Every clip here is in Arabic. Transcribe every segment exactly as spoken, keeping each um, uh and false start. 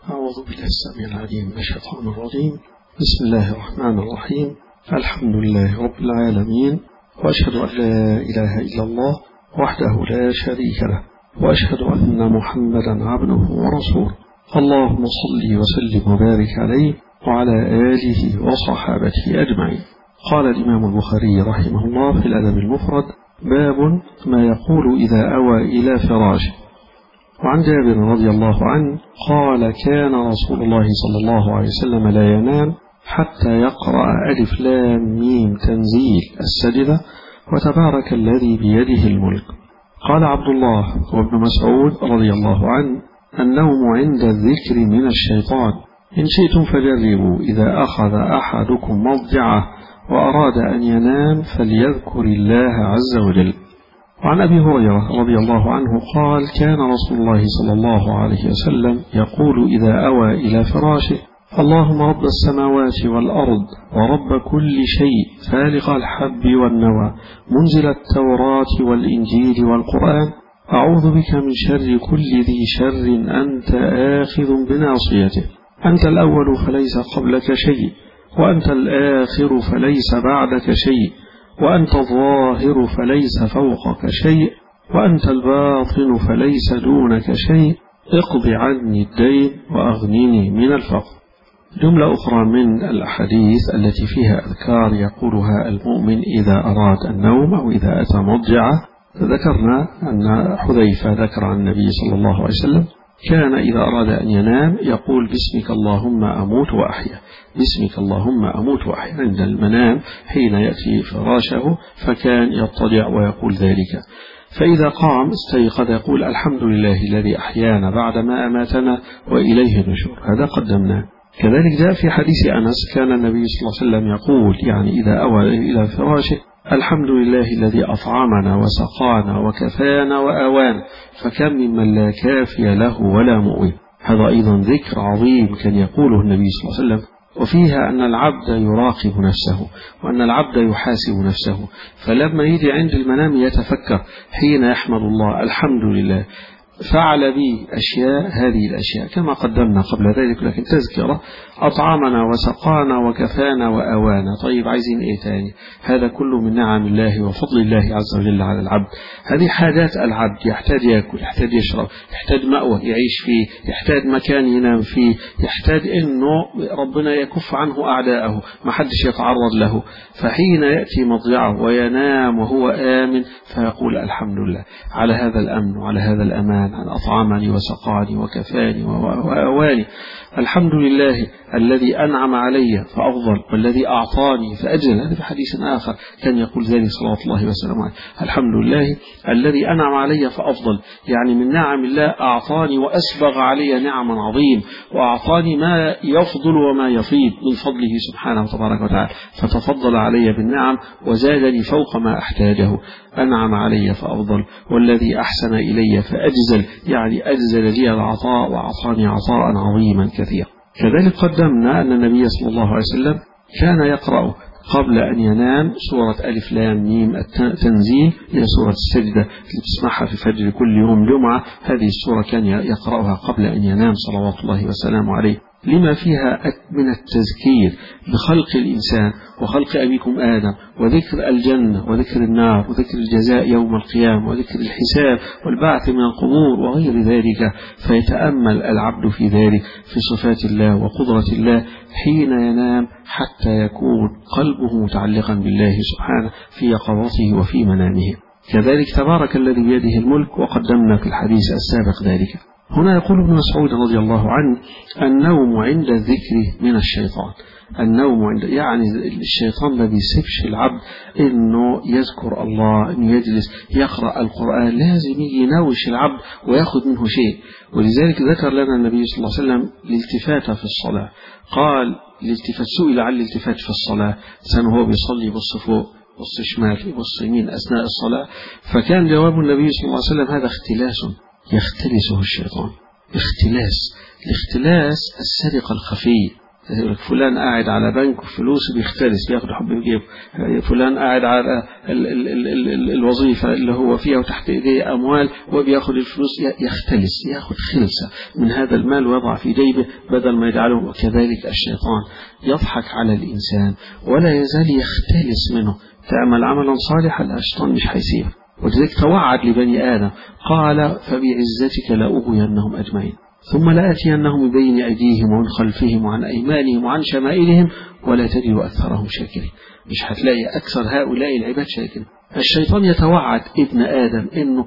أعوذ بالله السميع العليم من الشيطان الرجيم. بسم الله الرحمن الرحيم. الحمد لله رب العالمين، وأشهد أن لا إله إلا الله وحده لا شريك له، وأشهد أن محمدا عبده ورسوله. اللهم صل وسلم وبارك عليه وعلى آله وصحابته أجمعين. قال الإمام البخاري رحمه الله في الأدب المفرد: باب ما يقول إذا أوى إلى فراشه. وعن جابر رضي الله عنه قال: كان رسول الله صلى الله عليه وسلم لا ينام حتى يقرأ ألف لام ميم تنزيل السجدة وتبارك الذي بيده الملك. قال عبد الله وابن مسعود رضي الله عنه: النوم عند الذكر من الشيطان، إن شئتم فجربوا إذا أخذ أحدكم مضجعه وأراد أن ينام فليذكر الله عز وجل. وعن أبي هريرة رضي الله عنه قال: كان رسول الله صلى الله عليه وسلم يقول إذا أوى إلى فراشه: اللهم رب السماوات والأرض ورب كل شيء فالق الحب والنوى منزل التوراة والإنجيل والقرآن، أعوذ بك من شر كل ذي شر أنت آخذ بناصيته، أنت الأول فليس قبلك شيء، وأنت الآخر فليس بعدك شيء، وأنت الظاهر فليس فوقك شيء، وأنت الباطن فليس دونك شيء، اقض عني الدين وأغنني من الفقر. جملة أخرى من الأحاديث التي فيها أذكار يقولها المؤمن إذا أراد النوم أو إذا أتى مضجعه. ذكرنا أن حذيفة ذكر عن النبي صلى الله عليه وسلم كان إذا أراد أن ينام يقول: باسمك اللهم أموت وأحيا، باسمك اللهم أموت وأحيا عند المنام حين يأتي فراشه، فكان يضطجع ويقول ذلك. فإذا قام استيقظ يقول: الحمد لله الذي أحيانا بعدما أماتنا وإليه النشور. هذا قدمناه. كذلك جاء في حديث أنس كان النبي صلى الله عليه وسلم يقول يعني إذا أوى إلى فراشه: الحمد لله الذي أطعمنا وسقانا وكفانا وآوانا، فكم ممن لا كافي له ولا مؤوي. هذا أيضا ذكر عظيم كان يقوله النبي صلى الله عليه وسلم، وفيها أن العبد يراقب نفسه وأن العبد يحاسب نفسه، فلما يجي عند المنام يتفكر حين يحمد الله: الحمد لله فعل بي أشياء، هذه الأشياء كما قدمنا قبل ذلك، لكن تذكرة: أطعمنا وسقانا وكفانا وأوانا. طيب عايزين إيه تاني؟ هذا كله من نعم الله وفضل الله عز وجل على العبد. هذه حاجات العبد، يحتاج يأكل، يحتاج يشرب، يحتاج مأوى يعيش فيه، يحتاج مكان ينام فيه، يحتاج إنه ربنا يكف عنه أعداءه، ما حدش يتعرض له. فحين يأتي مضجعه وينام وهو آمن فيقول: الحمد لله على هذا الأمن وعلى هذا الأمان، أن أطعمني وسقاني وكفاني وأواني. الحمد لله الذي أنعم علي فأفضل، والذي أعطاني فأجل. هذا في حديث آخر كان يقول ذلك صلى الله وسلم عليه: الحمد لله الذي أنعم علي فأفضل، يعني من نعم الله أعطاني وأسبغ علي نعما عظيم، وأعطاني ما يفضل وما يفيض من فضله سبحانه وتبارك وتعالى، فتفضل علي بالنعم وزادني فوق ما أحتاجه. أنعم علي فأفضل، والذي أحسن إلي فأجزل، يعني أجزل لي العطاء وأعطاني عطاء عظيما كثيرا. كذلك قدمنا أن النبي صلى الله عليه وسلم كان يقرأ قبل أن ينام سورة ألف لام ميم التنزيل، هي سورة السجدة اللي بتسمعها في فجر كل يوم جمعة. هذه السورة كان يقرأها قبل أن ينام صلوات الله وسلامه عليه، لما فيها من التذكير بخلق الإنسان وخلق أبيكم آدم، وذكر الجنة وذكر النار وذكر الجزاء يوم القيامة وذكر الحساب والبعث من القبور وغير ذلك. فيتأمل العبد في ذلك، في صفات الله وقدرة الله حين ينام، حتى يكون قلبه متعلقا بالله سبحانه في يقظته وفي منامه. كذلك تبارك الذي بيده الملك، وقدمنا في الحديث السابق ذلك. هنا يقول ابن مسعود رضي الله عنه: النوم عند الذكر من الشيطان. النوم عند يعني الشيطان ما بيسيبش العبد انه يذكر الله، انه يجلس يقرأ القرآن، لازم يناوش العبد ويأخذ منه شيء. ولذلك ذكر لنا النبي صلى الله عليه وسلم الالتفات في الصلاة. قال الالتفات، سئل عن الالتفات في الصلاة، إنسان هو بيصلي يبص فوق يبص شمال يبص يمين أثناء الصلاة، فكان جواب النبي صلى الله عليه وسلم: هذا اختلاس يختلسه الشيطان. اختلاس، الاختلاس السرقة الخفية، فلان قاعد على بنك وفلوسه بيختلس بياخد حب بيجيبه، فلان قاعد على ال ال ال ال ال الوظيفة اللي هو فيها وتحت إيديه أموال وبياخد الفلوس يختلس، ياخد خلسة من هذا المال ويضع في جيبه بدل ما يجعله. كذلك الشيطان يضحك على الإنسان ولا يزال يختلس منه. تعمل عملا صالحا الشيطان مش هيسيبه، ولذلك توعد لبني آدم قال فبعزتك لأغوينهم أجمعين ثم لآتينهم من بين أيديهم ومن خلفهم وعن أيمانهم وعن شمائلهم ولا تجد أكثرهم شاكرين. مش هتلاقي أكثر هؤلاء العباد شاكرين. الشيطان يتوعد ابن آدم إنه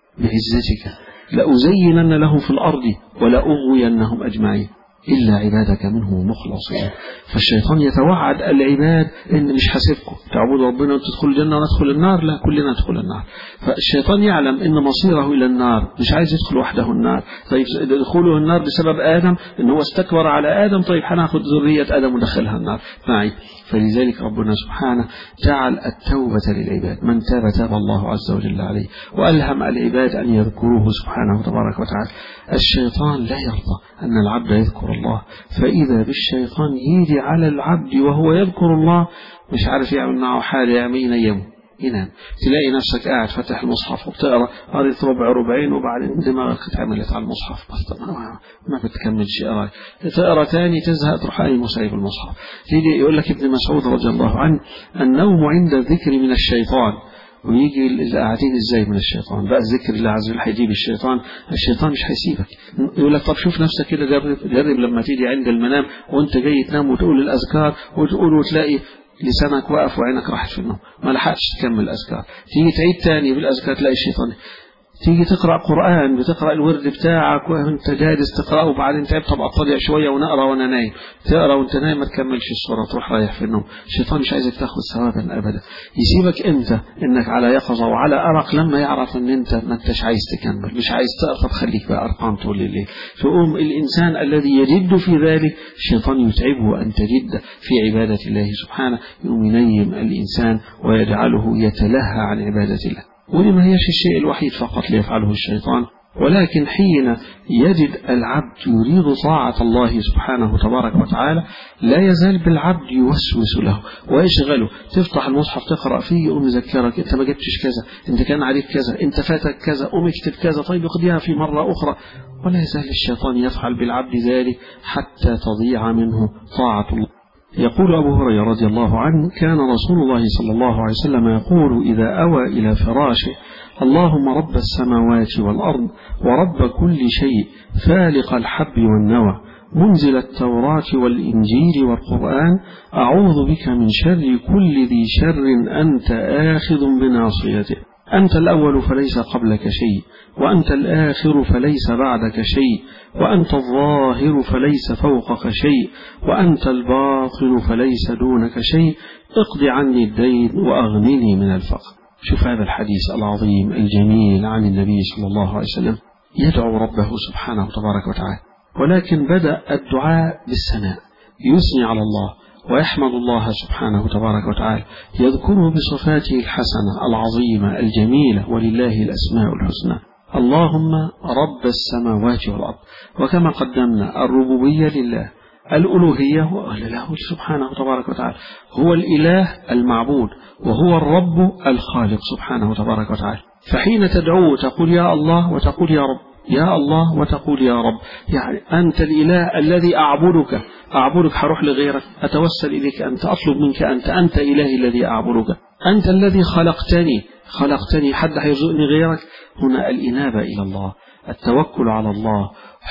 بعزتك لأزينن لهم في الأرض ولأغوينهم أجمعين إلا عبادك منهم مخلصين. فالشيطان يتوعد العباد إن مش حاسبكم تعبدوا ربنا وتدخلوا الجنة وندخل النار، لا كلنا ندخل النار. فالشيطان يعلم إن مصيره إلى النار، مش عايز يدخل وحده النار. طيب دخوله النار بسبب آدم إن هو استكبر على آدم، طيب هناخد ذرية آدم وندخلها النار معي. فلذلك ربنا سبحانه جعل التوبة للعباد، من تاب تاب الله عز وجل عليه، وألهم العباد أن يذكروه سبحانه تبارك وتعالى. الشيطان لا يرضى أن العبد يذكر الله، فإذا بالشيطان يجي على العبد وهو يذكر الله مش عارف يعمل معه حاجة، يعمل ينام ينام. تلاقي نفسك قاعد فتح المصحف وبتقرأ قريت ربع ربعين وبعدين دماغك اتعملت على المصحف بس ما, ما بتكملش قراءة، تقرأ تاني تزهق تروح أي مسايب المصحف. تيجي يقول لك ابن مسعود رضي الله عنه النوم عند الذكر من الشيطان. ويجي اللي قاعدين ازاي من الشيطان بقى؟ الذكر اللي عز وجل هيجيب الشيطان، الشيطان مش هيسيبك. يقول لك طب شوف نفسك كده، جرب جرب لما تيجي عند المنام وانت جاي تنام وتقول الأذكار وتقول وتلاقي لسانك واقف وعينك راحت في النوم، ما لحقتش تكمل الأذكار. تيجي تعيد تاني بالأذكار تلاقي الشيطان. تيجي تقرأ قرآن، بتقرأ الورد بتاعك وانت جالس تقرأه وبعدين تعب طب أطلع شوية ونقرأ وانا نايم، تقرأ وانت نايم ما تكملش الصورة تروح رايح في النوم. الشيطان مش عايزك تاخذ ثوابا أبدا، يسيبك انت انك على يقظة وعلى أرق لما يعرف ان انت ما انتش عايز تكمل، مش عايز تقرأ تخليك بقى أرقام طول الليل. فقوم الإنسان الذي يجد في ذلك الشيطان يتعبه أن تجد في عبادة الله سبحانه، يقوم ينيم الإنسان ويجعله يتلهى عن عبادة الله. ولما هيش الشيء الوحيد فقط ليفعله الشيطان، ولكن حين يجد العبد يريد طاعة الله سبحانه تبارك وتعالى لا يزال بالعبد يوسوس له ويشغله. تفتح المصحف تقرأ فيه يقوم يذكرك انت ما جبتش كذا، انت كان عليك كذا، انت فاتك كذا، قوم اكتب كذا، طيب اقضيها في مرة أخرى. ولا يزال الشيطان يفعل بالعبد ذلك حتى تضيع منه طاعة الله. يقول أبو هريرة رضي الله عنه كان رسول الله صلى الله عليه وسلم يقول إذا أوى إلى فراشه اللهم رب السماوات والأرض ورب كل شيء فالق الحب والنوى منزل التوراة والإنجيل والقرآن أعوذ بك من شر كل ذي شر أنت آخذ بناصيته، أنت الأول فليس قبلك شيء، وأنت الآخر فليس بعدك شيء، وأنت الظاهر فليس فوقك شيء، وأنت الباطن فليس دونك شيء، اقض عني الدين وأغنني من الفقر. شوف هذا الحديث العظيم الجميل عن النبي صلى الله عليه وسلم يدعو ربه سبحانه وتبارك وتعالى، ولكن بدأ الدعاء بالثناء، يثني على الله ويحمد الله سبحانه تبارك وتعالى، يذكره بصفاته الحسنة العظيمة الجميلة ولله الأسماء الحسنى. اللهم رب السماوات والأرض، وكما قدمنا الربوبية لله، الألوهية له سبحانه تبارك وتعالى، هو الإله المعبود وهو الرب الخالق سبحانه تبارك وتعالى. فحين تدعوه تقول يا الله وتقول يا رب، يا الله وتقول يا رب، يعني أنت الإله الذي أعبدك، أعبدك هروح لغيرك، أتوسل إليك أنت، أطلب منك أنت، أنت إلهي الذي أعبدك، أنت الذي خلقتني خلقتني حد هيرزقني غيرك. هنا الإنابة إلى الله، التوكل على الله،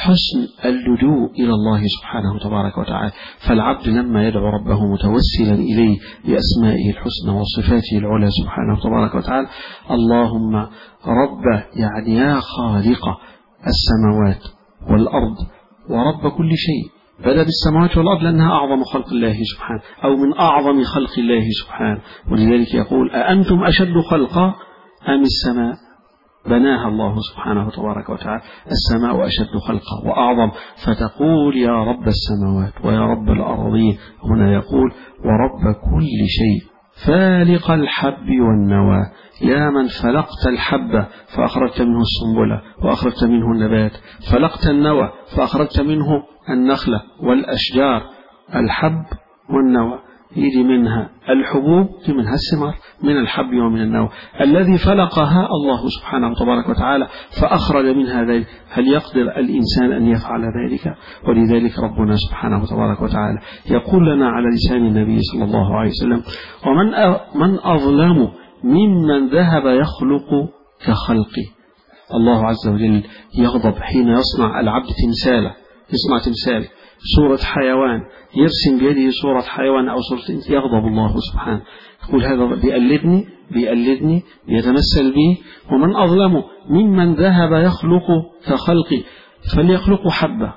حسن اللجوء إلى الله سبحانه تبارك وتعالى. فالعبد لما يدعو ربه متوسلا إليه بأسمائه الحسنى وصفاته العلى سبحانه تبارك وتعالى، اللهم رب يعني يا خالق السماوات والأرض ورب كل شيء، بدأ بالسماوات والأرض لأنها أعظم خلق الله سبحانه أو من أعظم خلق الله سبحانه، ولذلك يقول أأنتم أشد خلقا أم السماء بناها الله سبحانه تبارك وتعالى، السماء أشد خلقا وأعظم، فتقول يا رب السماوات ويا رب الأرضين. هنا يقول ورب كل شيء فالق الحب والنوى، يا من فلقت الحبة فأخرجت منه السنبلة وأخرجت منه النبات، فلقت النوى فأخرجت منه النخلة والأشجار الحب والنوى، يجي منها الحبوب، يجي منها الثمار، من الحب ومن النوى الذي فلقها الله سبحانه وتبارك وتعالى فأخرج منها ذلك. هل يقدر الإنسان أن يفعل ذلك؟ ولذلك ربنا سبحانه وتبارك وتعالى يقول لنا على لسان النبي صلى الله عليه وسلم: ومن من أظلم ممن ذهب يخلق كخلقي. الله عز وجل يغضب حين يصنع العبد تمثاله، يصنع تمثال صورة حيوان، يرسم بيده صورة حيوان أو صورة، يغضب الله سبحانه، يقول هذا بيقلدني بيقلدني بيتمثل بي. ومن أظلم ممن ذهب يخلق كخلقي، فليخلق حبة،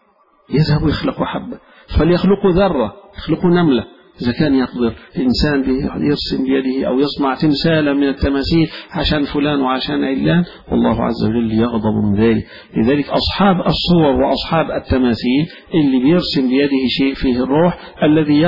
يذهب يخلق حبة، فليخلق ذرة، يخلق نملة. إذا كان يقدر إنسان يرسم بيده أو يصنع تمثالا من التماثيل عشان فلان وعشان علان، والله عز وجل يغضب من ذلك. لذلك أصحاب الصور وأصحاب التماثيل اللي بيرسم بيده شيء فيه الروح، الذي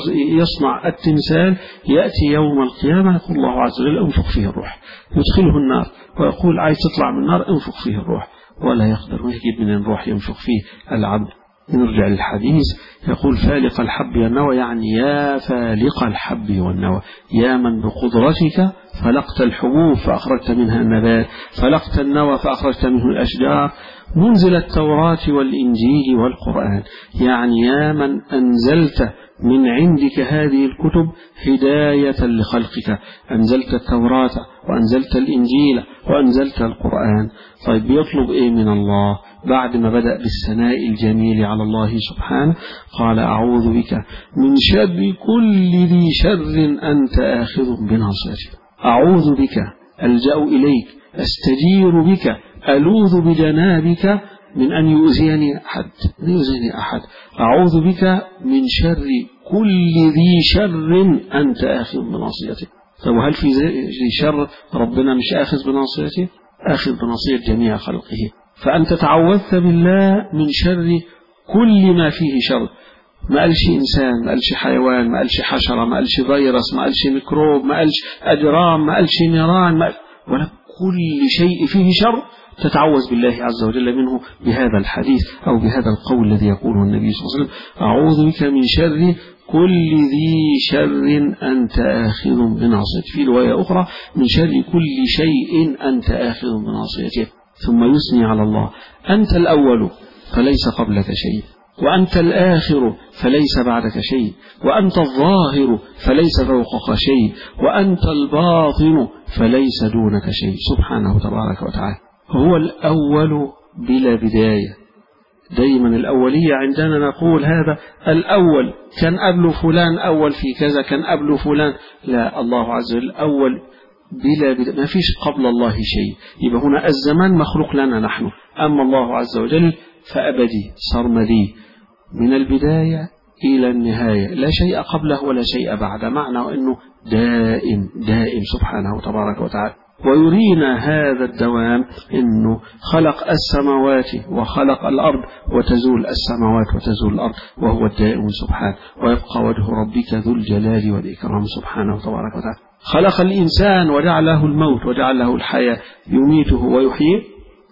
يصنع التمثال يأتي يوم القيامة يقول الله عز وجل: انفخ فيه الروح، يدخله النار ويقول: عايز تطلع من النار انفخ فيه الروح، ولا يقدر ويجد من الروح ينفخ فيه العبد. نرجع للحديث، يقول: فالق الحب والنوى، يعني يا فالق الحب والنوى، يا من بقدرتك فلقت الحبوب فأخرجت منها النبات، فلقت النوى فأخرجت منه الأشجار، منزل التوراة والإنجيل والقرآن، يعني يا من أنزلت من عندك هذه الكتب هداية لخلقك، أنزلت التوراة وأنزلت الإنجيل وأنزلت القرآن. طيب بيطلب إيه من الله بعد ما بدأ بالثناء الجميل على الله سبحانه؟ قال: أعوذ بك من شر كل ذي شر أنت آخذ بناصيته. أعوذ بك، ألجأ إليك، أستجير بك، ألوذ بجنابك من أن يؤذيني أحد، من يؤذيني أحد. أعوذ بك من شر كل ذي شر أنت آخذ بناصيته. طب وهل في شر ربنا مش آخذ بناصيته؟ آخذ بناصية جميع خلقه. فأنت تعوذت بالله من شر كل ما فيه شر. ما قالش إنسان، ما قالش حيوان، ما قالش حشرة، ما قالش فيروس، ما قالش ميكروب، ما قالش أجرام، ما قالش نيران، ما ولا كل شيء فيه شر تتعوذ بالله عز وجل منه بهذا الحديث أو بهذا القول الذي يقوله النبي صلى الله عليه وسلم: أعوذ بك من شر كل ذي شر أنت آخذ بناصيته. في رواية أخرى: من شر كل شيء أنت آخذ بناصيته. ثم يثني على الله: أنت الأول فليس قبلك شيء، وأنت الآخر فليس بعدك شيء، وأنت الظاهر فليس فوقك شيء، وأنت الباطن فليس دونك شيء، سبحانه تبارك وتعالى. هو الأول بلا بداية. دايما الأولية عندنا نقول هذا الأول، كان قبل فلان أول في كذا، كان قبل فلان. لا، الله عز وجل أول بلا بداية، ما فيش قبل الله شيء. يبقى هنا الزمان مخلوق لنا نحن، أما الله عز وجل فأبدي سرمدي من البداية إلى النهاية، لا شيء قبله ولا شيء بعده، معنى أنه دائم دائم سبحانه تبارك وتعالى. ويرينا هذا الدوام أنه خلق السماوات وخلق الأرض، وتزول السماوات وتزول الأرض وهو الدائم سبحانه، ويبقى وجه ربك ذو الجلال والإكرام سبحانه تبارك وتعالى. خلق الإنسان وجعله الموت وجعله الحياة، يميته ويحييه،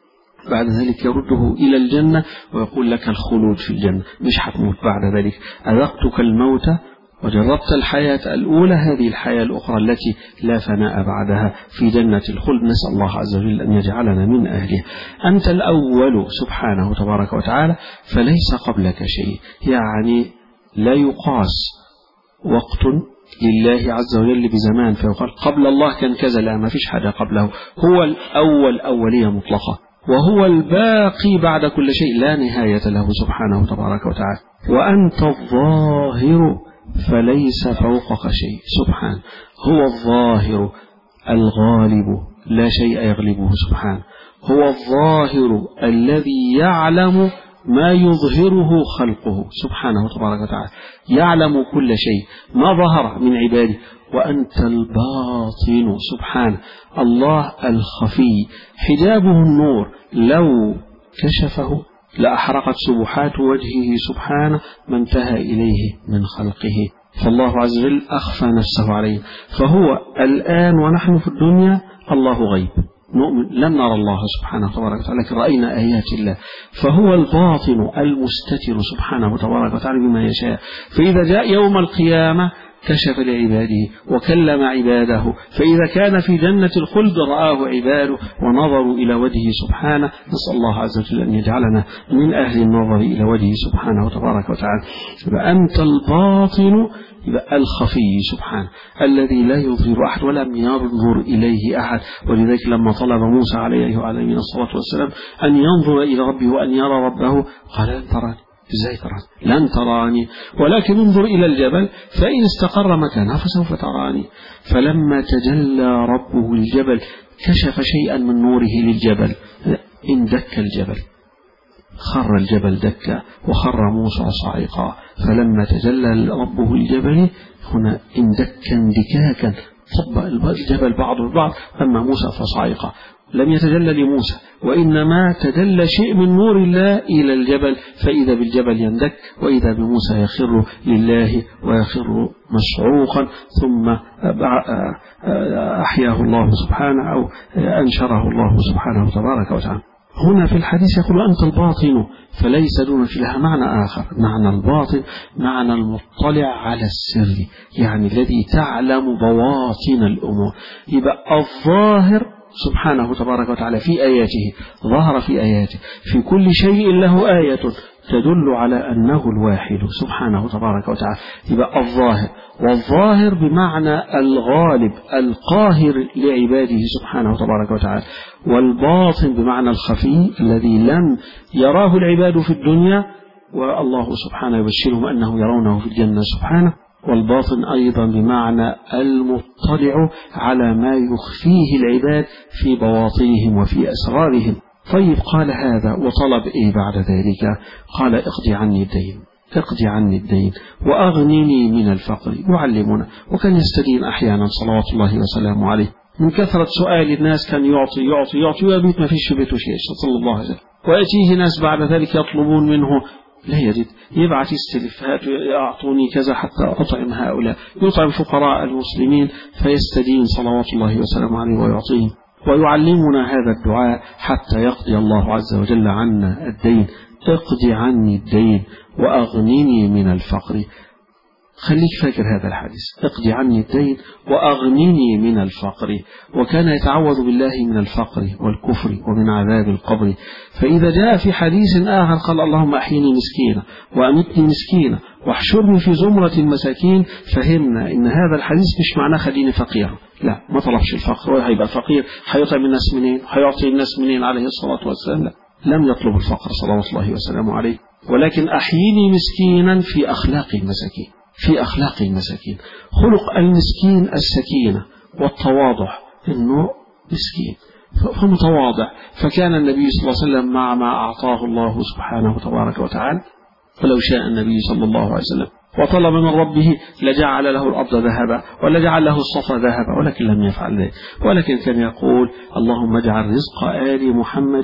بعد ذلك يرده إلى الجنة ويقول لك الخلود في الجنة، مش هتموت بعد ذلك. أذقتك الموت وجربت الحياة الأولى، هذه الحياة الأخرى التي لا فناء بعدها في جنة الخلد، نسأل الله عز وجل أن يجعلنا من أهله. أنت الأول سبحانه تبارك وتعالى فليس قبلك شيء، يعني لا يقاس وقت لله عز وجل بزمان فيقال قبل الله كان كذا، لا، ما فيش حاجة قبله. هو الأول أولية مطلقة، وهو الباقي بعد كل شيء لا نهاية له سبحانه تبارك وتعالى. وأنت الظاهر فليس فوقك شيء، سبحانه. هو الظاهر الغالب لا شيء يغلبه سبحانه. هو الظاهر الذي يعلم ما يظهره خلقه سبحانه تبارك وتعالى، يعلم كل شيء ما ظهر من عباده. وأنت الباطن سبحانه، الله الخفي، حجابه النور، لو كشفه لأحرقت سبحات وجهه سبحانه ما انتهى إليه من خلقه، فالله عز وجل أخفى نفسه عليه. فهو الآن ونحن في الدنيا الله غيب، نؤمن لم نرى الله سبحانه وتبارك وتعالى لكن رأينا آيات الله، فهو الباطن المستتر سبحانه وتبارك وتعالى بما يشاء. فإذا جاء يوم القيامة كشف لعباده وكلم عباده، فإذا كان في جنة الخلد رآه عباده ونظروا إلى وجهه سبحانه. نسأل الله عز وجل أن يجعلنا من أهل النظر إلى وجهه سبحانه وتبارك وتعالى. فأنت الباطن يبقى الخفي سبحانه الذي لا يظهر أحد ولم ينظر إليه أحد. ولذلك لما طلب موسى عليه وعليه الصلاة والسلام أن ينظر إلى ربه وأن يرى ربه قال لن تراني. إزاي تراني؟ لن تراني ولكن انظر إلى الجبل فإن استقر مكانه فسوف تراني. فلما تجلى ربه الجبل كشف شيئا من نوره للجبل، اندك الجبل، خر الجبل دكا وخر موسى صعيقا. فلما تجلى ربه الجبل هنا اندكا اندكاكا طبق الجبل بعضه البعض، أما موسى فصعيقا. لم يتجلى لموسى وإنما تجلى شيء من نور الله إلى الجبل، فإذا بالجبل يندك وإذا بموسى يخر لله ويخر مصعوقا، ثم أحياه الله سبحانه أو أنشره الله سبحانه وتبارك وتعالى. هنا في الحديث يقول أنت الباطن فليس دونك لها معنى آخر. معنى الباطن معنى المطلع على السر، يعني الذي تعلم بواطن الأمور. يبقى الظاهر سبحانه تبارك وتعالى في آياته، ظهر في آياته، في كل شيء له آية تدل على أنه الواحد سبحانه تبارك وتعالى. يبقى الظاهر، والظاهر بمعنى الغالب القاهر لعباده سبحانه تبارك وتعالى، والباطن بمعنى الخفي الذي لم يراه العباد في الدنيا والله سبحانه يبشرهم أنه يرونه في الجنة سبحانه. والباطن أيضا بمعنى المطلع على ما يخفيه العباد في بواطنهم وفي أسرارهم. طيب قال هذا وطلب إيه بعد ذلك؟ قال اقضي عني الدين، اقضي عني الدين وأغنني من الفقر. يعلمنا، وكان يستدين أحيانا صلوات الله وسلامه عليه من كثرة سؤال الناس كان يعطي يعطي يعطي ويبيت ما فيش في بيته شيء صلى الله عليه وسلم. ويأتيه ناس بعد ذلك يطلبون منه لا يجد، يبعث يستلف أعطوني كذا حتى أطعم هؤلاء، يطعم فقراء المسلمين فيستدين صلوات الله وسلامه عليه ويعطيهم. ويعلمنا هذا الدعاء حتى يقضي الله عز وجل عنا الدين. اقضي عني الدين وأغنني من الفقر. خليك فاكر هذا الحديث، اقضي عني الدين وأغنني من الفقر. وكان يتعوذ بالله من الفقر والكفر ومن عذاب القبر. فإذا جاء في حديث آخر قال اللهم أحيني مسكينة وأمتني مسكينة واحشرني في زمرة المساكين، فهمنا إن هذا الحديث مش معناه خليني فقيرا، لا، ما طلبش الفقر. وهيبقى فقير هيطعم الناس منين؟ هيعطي الناس منين عليه الصلاة والسلام؟ لا، لم يطلب الفقر صلوات الله وسلامه عليه، ولكن أحيني مسكينا في أخلاق المساكين، في أخلاق المساكين. خلق المسكين السكينة والتواضع، إنه مسكين فمتواضع. فكان النبي صلى الله عليه وسلم مع ما أعطاه الله سبحانه تبارك وتعالى، فلو شاء النبي صلى الله عليه وسلم وطلب من ربه لجعل له الأرض ذهبا ولا جعل له الصفا ذهبا، ولكن لم يفعل ذلك. ولكن كان يقول اللهم اجعل رزق آل محمد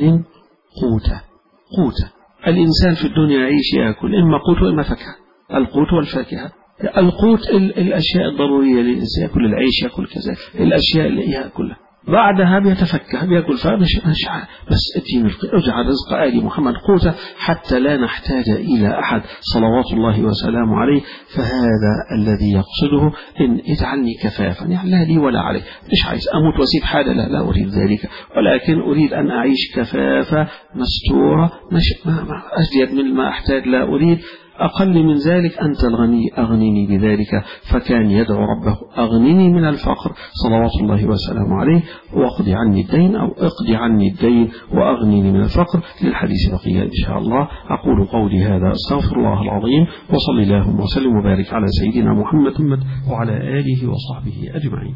قوتا قوتا. الإنسان في الدنيا يعيش يأكل إما قوت وإما فاكهة، القوت والفاكهة. القوت الأشياء الضرورية للإنسان، يأكل العيش، يأكل كذا الأشياء اللي يأكلها، بعدها بيتفكه بيأكل فمش بس اديني اجعل رزق آل محمد قوتا حتى لا نحتاج إلى أحد صلوات الله وسلامه عليه. فهذا الذي يقصده إن اجعلني كفافا، يعني لا لي ولا علي، مش عايز أموت وأسيب حاجة، لا لا أريد ذلك، ولكن أريد أن أعيش كفافة مستورة، مش ما ما أزيد من ما أحتاج، لا أريد أقل من ذلك. أنت الغني أغنني بذلك. فكان يدعو ربه أغنني من الفقر صلوات الله وسلامه عليه، واقضي عني الدين أو اقضي عني الدين وأغنني من الفقر. للحديث بقية إن شاء الله. أقول قولي هذا أستغفر الله العظيم، وصلي اللهم وسلم وبارك على سيدنا محمد وعلى آله وصحبه أجمعين.